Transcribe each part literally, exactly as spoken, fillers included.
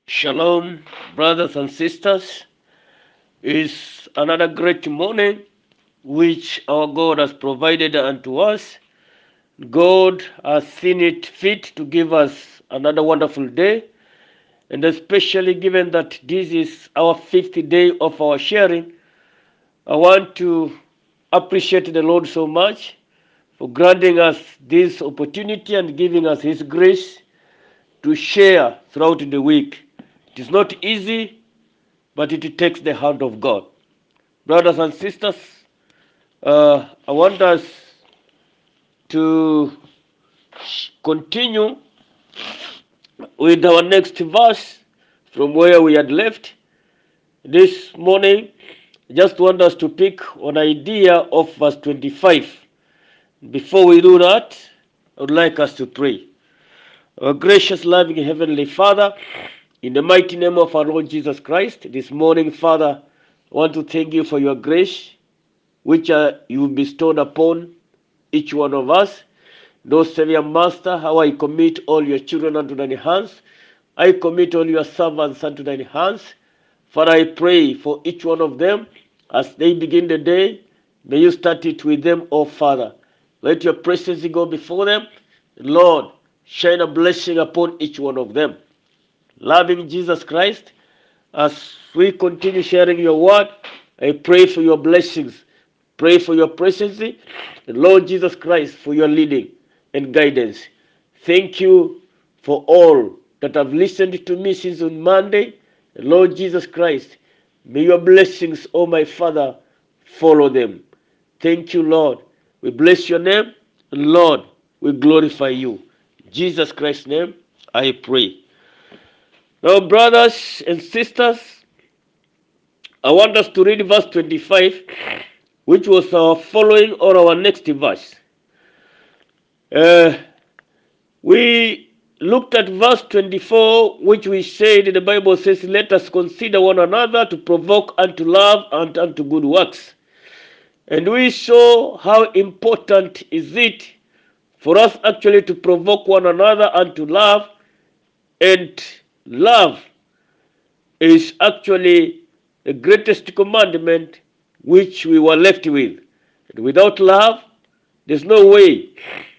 Shalom, brothers and sisters. It's another great morning which our God has provided unto us. God has seen it fit to give us another wonderful day, and especially given that this is our fifth day of our sharing, I want to appreciate the Lord so much for granting us this opportunity and giving us His grace to share throughout the week. It is not easy, but it takes the hand of God. Brothers and sisters, uh, I want us to continue with our next verse from where we had left. This morning, I just want us to pick an idea of verse twenty-five. Before we do that, I would like us to pray. Our gracious, loving Heavenly Father, in the mighty name of our Lord Jesus Christ, this morning, Father, I want to thank you for your grace, which uh, you bestowed upon each one of us. Those Savior Master, how I commit all your children unto thine hands. I commit all your servants unto thine hands. Father, I pray for each one of them as they begin the day. May you start it with them, oh Father. Let your presence go before them. Lord, shine a blessing upon each one of them. Loving Jesus Christ, as we continue sharing your word, I pray for your blessings. Pray for your presence, and Lord Jesus Christ, for your leading and guidance. Thank you for all that have listened to me since on Monday. Lord Jesus Christ, may your blessings, oh my Father, follow them. Thank you, Lord. We bless your name, and Lord, we glorify you. In Jesus Christ's name, I pray. Now, brothers and sisters, I want us to read verse twenty-five, which was our following or our next verse. Uh, we looked at verse twenty-four, which we said the Bible says, let us consider one another to provoke unto love and unto good works. And we saw how important is it for us actually to provoke one another unto love, and love is actually the greatest commandment which we were left with. And without love, there's no way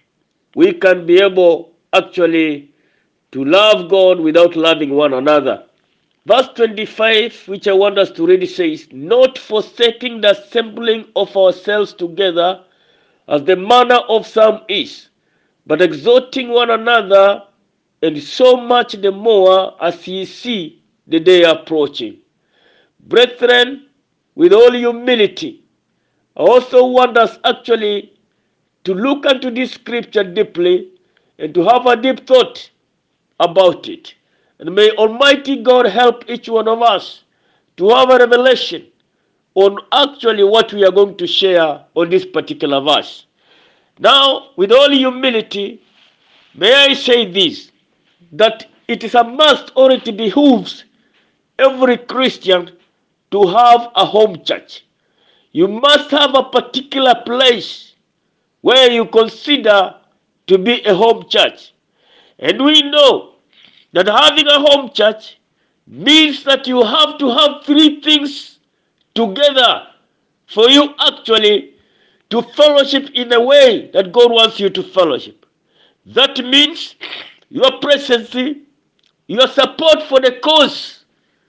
we can be able actually to love God without loving one another. Verse twenty-five, which I want us to read, says, not forsaking the assembling of ourselves together, as the manner of some is, but exhorting one another, and so much the more as ye see the day approaching. Brethren, with all humility, I also want us actually to look into this scripture deeply and to have a deep thought about it. And may Almighty God help each one of us to have a revelation on actually what we are going to share on this particular verse. Now, with all humility, may I say this, that it is a must, or it behooves every Christian to have a home church. You must have a particular place where you consider to be a home church. And we know that having a home church means that you have to have three things together for you actually to fellowship in a way that God wants you to fellowship. That means your presence, your support for the cause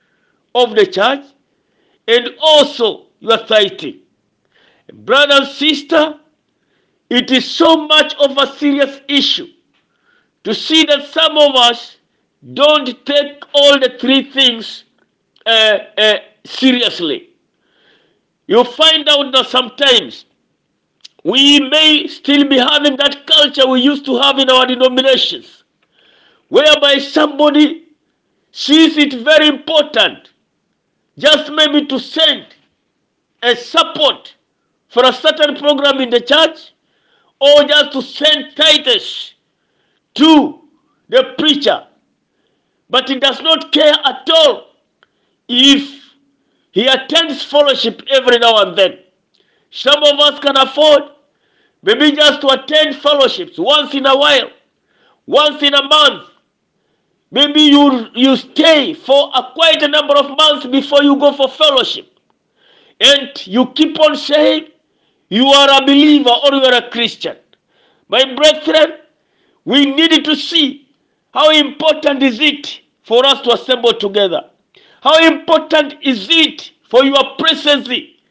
of the church, and also your tithing. Brother and sister, it is so much of a serious issue to see that some of us don't take all the three things uh, uh, seriously. You find out that sometimes we may still be having that culture we used to have in our denominations, whereby somebody sees it very important just maybe to send a support for a certain program in the church, or just to send tithes to the preacher, but he does not care at all if he attends fellowship every now and then. Some of us can afford maybe just to attend fellowships once in a while, once in a month. Maybe you, you stay for a quite a number of months before you go for fellowship. And you keep on saying you are a believer or you are a Christian. My brethren, we need to see how important is it for us to assemble together. How important is it for your presence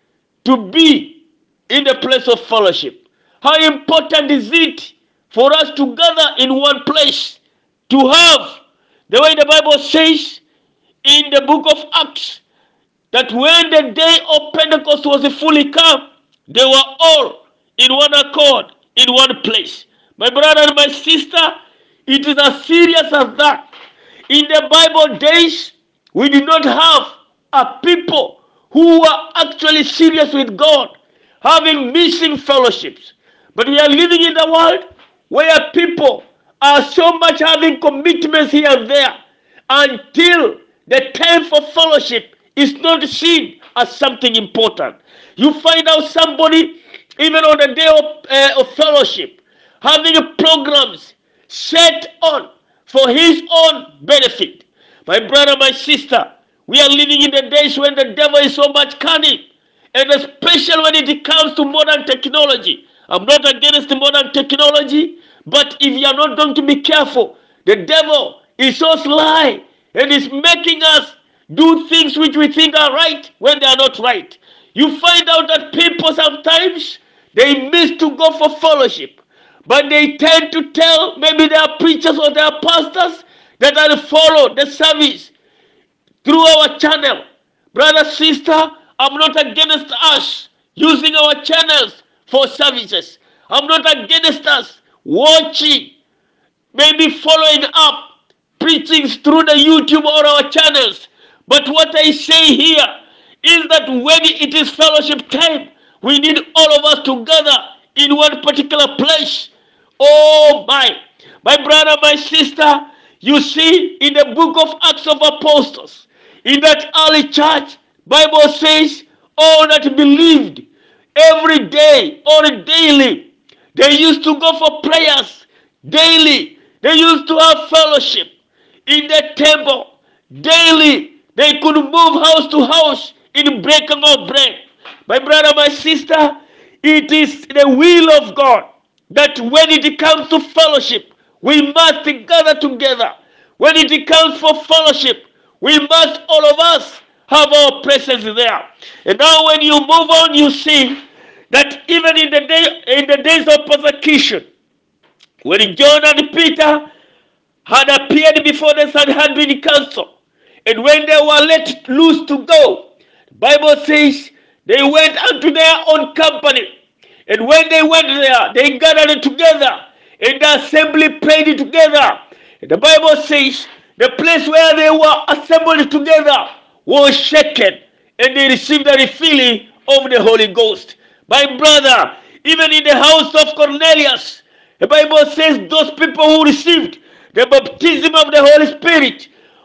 to be in the place of fellowship? How important is it for us to gather in one place, to have, the way the Bible says in the book of Acts, that when the day of Pentecost was fully come, they were all in one accord, in one place. My brother and my sister, it is as serious as that. In the Bible days, we did not have a people who were actually serious with God, having missing fellowships. But we are living in a world where people are so much having commitments here and there until the time for fellowship is not seen as something important. You find out somebody, even on the day of, uh, of fellowship, having programs set on for his own benefit. My brother, my sister, we are living in the days when the devil is so much cunning, and especially when it comes to modern technology. I'm not against the modern technology, but if you are not going to be careful, the devil is so sly and is making us do things which we think are right when they are not right. You find out that people sometimes, they miss to go for fellowship, but they tend to tell maybe their preachers or their pastors that I'll follow the service through our channel. Brother, sister, I'm not against us using our channels for services. I'm not against us watching, maybe following up preachings through the YouTube or our channels. But what I say here is that when it is fellowship time, we need all of us together in one particular place. Oh my, my brother, my sister, you see in the book of Acts of Apostles, in that early church, Bible says all that believed every day or daily, they used to go for prayers daily. They used to have fellowship in the temple daily. They could move house to house in breaking of bread. My brother, my sister, it is the will of God that when it comes to fellowship, we must gather together. When it comes for fellowship, we must, all of us, have our presence there. And now when you move on, you see that even in the day, in the days of persecution, when John and Peter had appeared before the Sanhedrin council, and when they were let loose to go, the Bible says they went unto their own company. And when they went there, they gathered together, and the assembly prayed together. And the Bible says the place where they were assembled together was shaken, and they received the refilling of the Holy Ghost. My brother, even in the house of Cornelius, the Bible says those people who received the baptism of the Holy Spirit,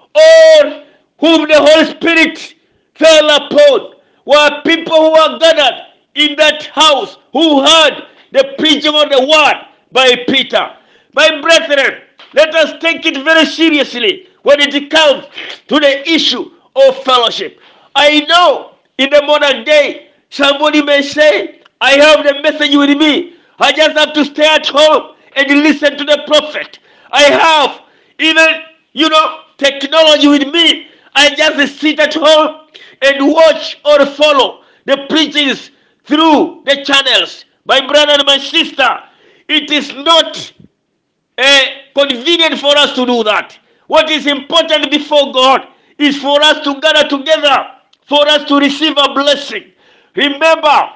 or whom the Holy Spirit fell upon, were people who were gathered in that house who heard the preaching of the word by Peter. My brethren, let us take it very seriously when it comes to the issue of fellowship. I know in the modern day, somebody may say, I have the message with me. I just have to stay at home and listen to the prophet. I have even, you know, technology with me. I just sit at home and watch or follow the preachings through the channels. My brother and my sister, it is not uh, convenient for us to do that. What is important before God is for us to gather together, for us to receive a blessing. Remember,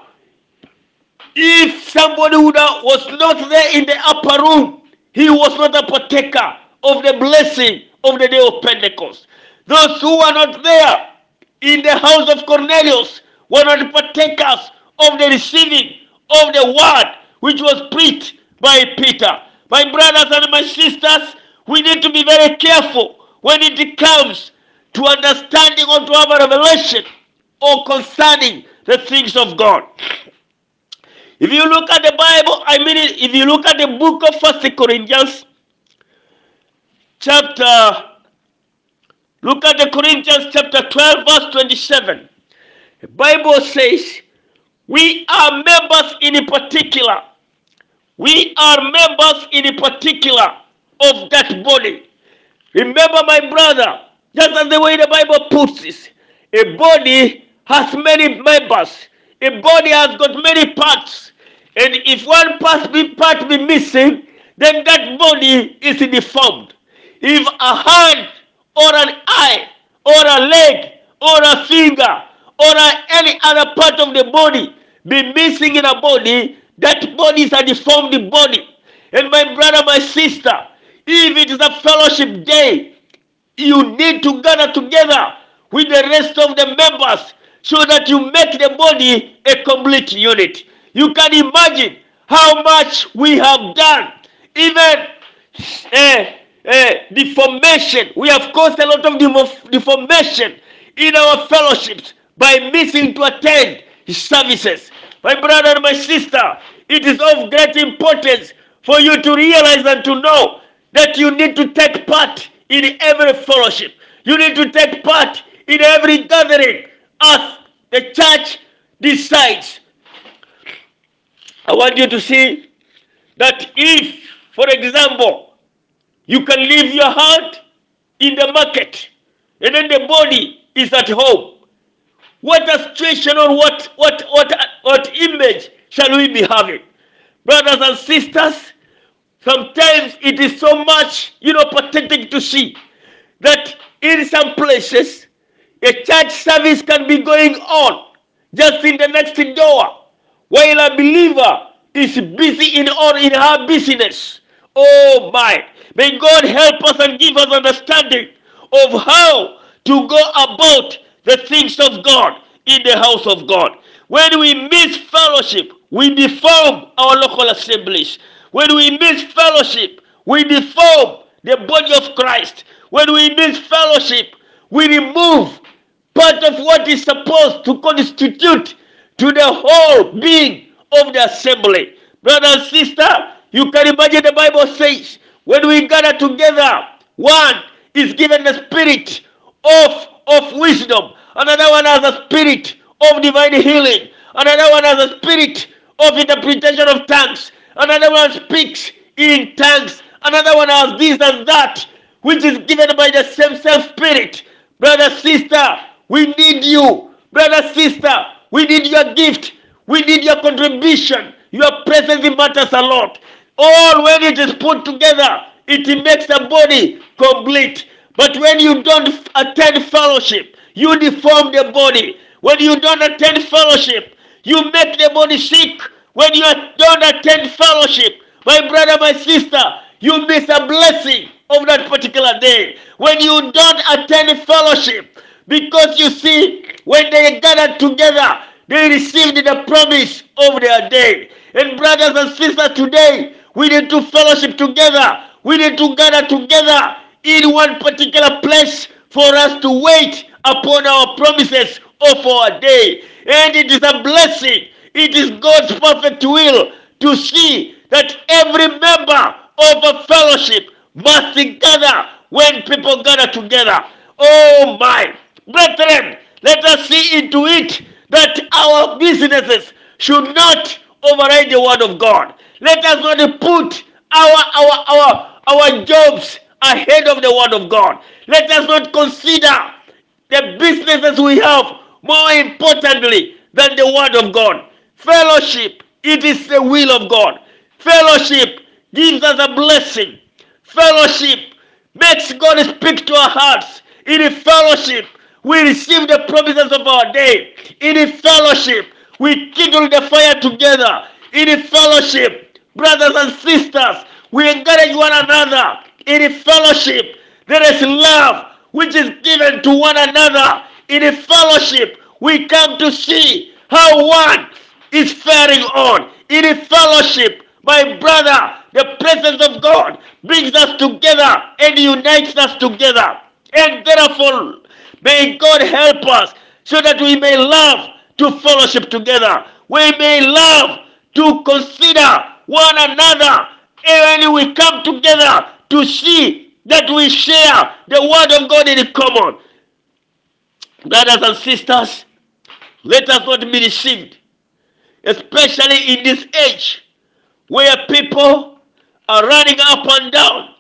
if somebody would have, was not there in the upper room, he was not a partaker of the blessing of the day of Pentecost. Those who were not there in the house of Cornelius were not partakers of the receiving of the word which was preached by Peter. My brothers and my sisters, we need to be very careful when it comes to understanding or to have a revelation or concerning the things of God. If you look at the Bible, I mean, if you look at the book of First Corinthians, chapter Look at the Corinthians chapter twelve, verse twenty-seven. The Bible says, we are members in particular. We are members in particular of that body. Remember, my brother, just as the way the Bible puts this, a body has many members. A body has got many parts. And if one part be, part be missing, then that body is deformed. If a hand or an eye or a leg or a finger or a, any other part of the body be missing in a body, that body is a deformed body. And my brother, my sister, if it is a fellowship day, you need to gather together with the rest of the members so that you make the body a complete unit. You can imagine how much we have done. Even uh, uh, deformation. We have caused a lot of deformation in our fellowships by missing to attend services. My brother and my sister, it is of great importance for you to realize and to know that you need to take part in every fellowship. You need to take part in every gathering as the church decides. I want you to see that if, for example, you can leave your heart in the market and then the body is at home, what a situation or what, what, what, what image shall we be having? Brothers and sisters, sometimes it is so much, you know, pathetic to see that in some places, a church service can be going on just in the next door, while a believer is busy in or in her business. Oh my! May God help us and give us understanding of how to go about the things of God in the house of God. When we miss fellowship, we deform our local assemblies. When we miss fellowship, we deform the body of Christ. When we miss fellowship, we remove part of what is supposed to constitute to the whole being of the assembly. Brother and sister, you can imagine the Bible says, when we gather together, one is given the spirit of, of wisdom, another one has a spirit of divine healing, another one has a spirit of interpretation of tongues, another one speaks in tongues, another one has this and that, which is given by the same same spirit. Brother, sister, we need you. Brother, sister, we need your gift. We need your contribution. Your presence matters a lot. All when it is put together, it makes the body complete. But when you don't attend fellowship, you deform the body. When you don't attend fellowship, you make the body sick. When you don't attend fellowship, my brother, my sister, you miss a blessing of that particular day. When you don't attend fellowship, because you see, when they gathered together, they received the promise of their day. And brothers and sisters, today, we need to fellowship together. We need to gather together in one particular place for us to wait upon our promises of our day. And it is a blessing. It is God's perfect will to see that every member of a fellowship must gather when people gather together. Oh my! Brethren, let us see into it that our businesses should not override the word of God. Let us not put our, our, our, our jobs ahead of the word of God. Let us not consider the businesses we have more importantly than the word of God. Fellowship, it is the will of God. Fellowship gives us a blessing. Fellowship makes God speak to our hearts. In fellowship, we receive the promises of our day. In fellowship, we kindle the fire together. In fellowship, brothers and sisters, we encourage one another. In fellowship, there is love which is given to one another. In fellowship, we come to see how one is faring on. In fellowship, my brother, the presence of God brings us together and unites us together. And therefore, may God help us so that we may love to fellowship together. We may love to consider one another. And when we come together to see that we share the word of God in common. Brothers and sisters, let us not be deceived, especially in this age where people are running up and down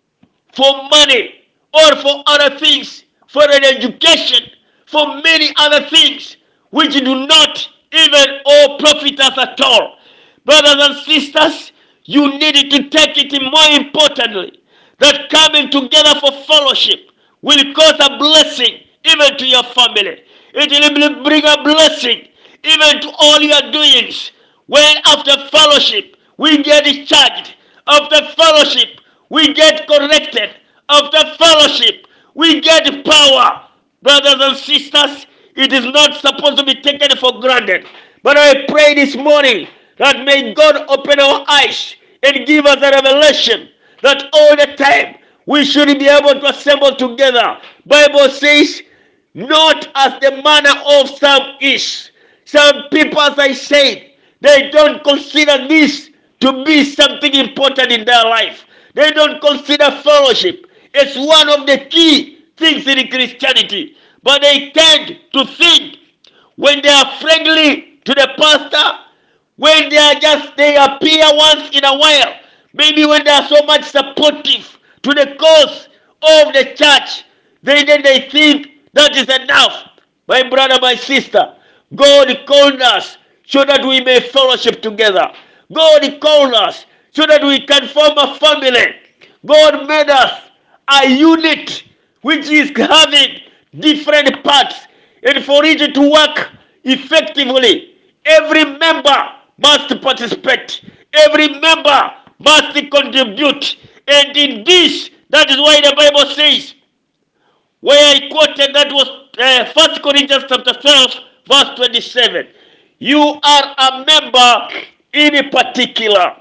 for money or for other things, for an education, for many other things which do not even all profit us at all. Brothers and sisters, you need to take it more importantly that coming together for fellowship will cause a blessing even to your family. It will bring a blessing even to all your doings. When after fellowship we get charged, after fellowship we get corrected, after fellowship we get power. Brothers and sisters, it is not supposed to be taken for granted. But I pray this morning that may God open our eyes and give us a revelation that all the time we should be able to assemble together. Bible says, not as the manner of some is. Some people, as I said, they don't consider this to be something important in their life. They don't consider fellowship. It's one of the key things in Christianity. But they tend to think when they are friendly to the pastor, when they are just, they appear once in a while, maybe when they are so much supportive to the cause of the church, they then they think that is enough. My brother, my sister, God called us so that we may fellowship together. God called us so that we can form a family. God made us a unit which is having different parts. And for it to work effectively, every member must participate. Every member must contribute. And in this, that is why the Bible says, where I quoted, that was uh, First Corinthians chapter twelve, verse twenty-seven. You are a member in particular.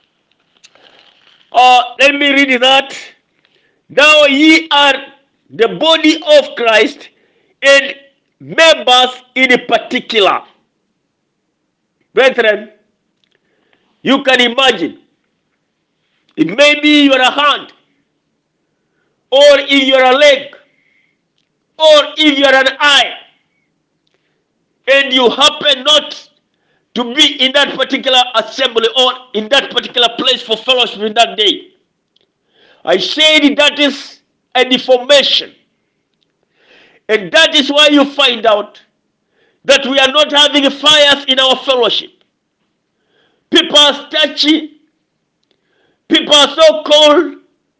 Uh, let me read that. Now ye are the body of Christ and members in particular. Brethren, you can imagine, it may be you're a hand, or if you're a leg, or if you're an eye, and you happen not to be in that particular assembly or in that particular place for fellowship in that day. I said that is a deformation. And that is why you find out that we are not having fires in our fellowship. People are touchy. People are so cold.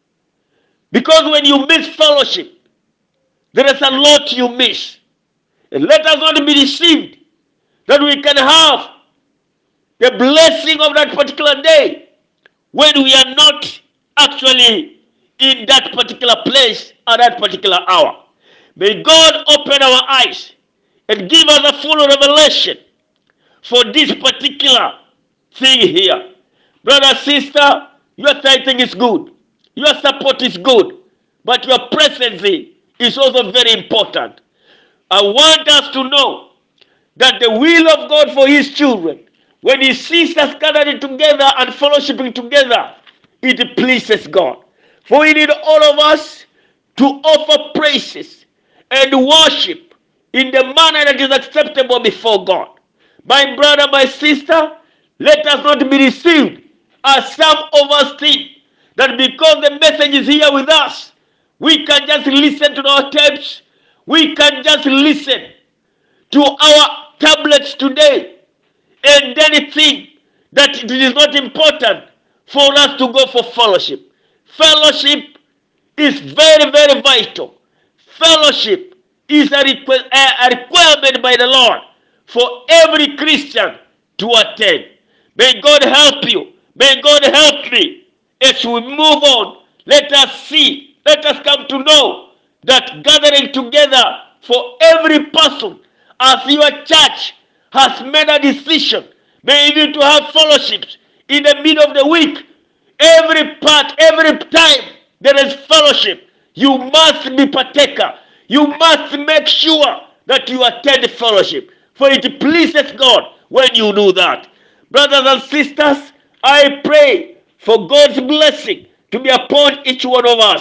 Because when you miss fellowship, there is a lot you miss. And let us not be deceived that we can have the blessing of that particular day when we are not actually in that particular place at that particular hour. May God open our eyes and give us a full revelation for this particular thing here. Brother, sister, your tithing is good. Your support is good. But your presence is also very important. I want us to know that the will of God for his children, when he sees us gathering together and fellowshipping together, it pleases God. For we need all of us to offer praises and worship in the manner that is acceptable before God. My brother, my sister, let us not be deceived as some of us think that because the message is here with us, we can just listen to our tapes, we can just listen to our tablets today, and then think that it is not important for us to go for fellowship. Fellowship is very, very vital. Fellowship is a, requ- a requirement by the Lord for every Christian to attend. May God help you. May God help me. As we move on, let us see, let us come to know that gathering together for every person as your church has made a decision, maybe to have fellowships in the middle of the week. Every part, every time there is fellowship, you must be partaker. You must make sure that you attend the fellowship. For it pleases God when you do that. Brothers and sisters, I pray for God's blessing to be upon each one of us.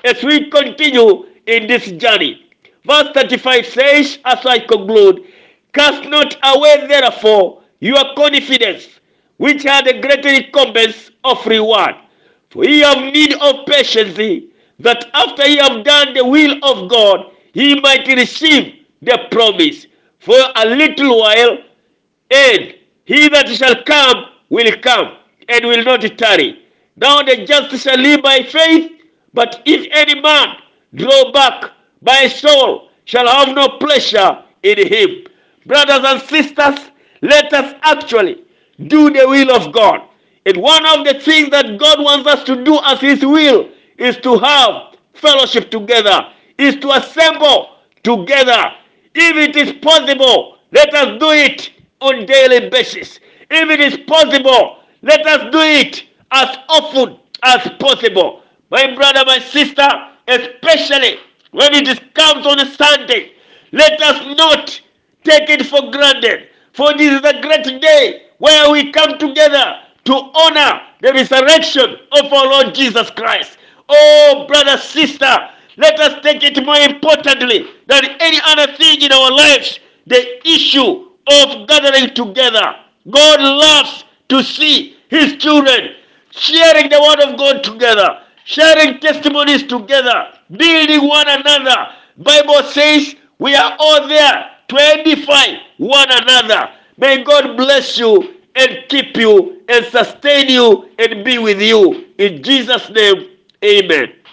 as we continue in this journey. Verse thirty-five says, as I conclude, cast not away therefore your confidence, which had a great recompense of reward. For ye have need of patience, that after ye have done the will of God, ye might receive the promise. For a little while, and he that shall come will come, and will not tarry. Now the just shall live by faith, but if any man draw back, my soul shall have no pleasure in him. Brothers and sisters, let us actually do the will of God. And one of the things that God wants us to do as his will is to have fellowship together, is to assemble together. If it is possible, let us do it on daily basis. If it is possible, let us do it as often as possible. My brother, my sister, especially when it is comes on a Sunday, let us not take it for granted. For this is a great day where we come together to honor the resurrection of our Lord Jesus Christ. Oh, brother, sister, let us take it more importantly than any other thing in our lives, the issue of gathering together. God loves to see his children sharing the word of God together, sharing testimonies together, building one another. Bible says we are all there to edify one another. May God bless you and keep you and sustain you and be with you. In Jesus' name, amen.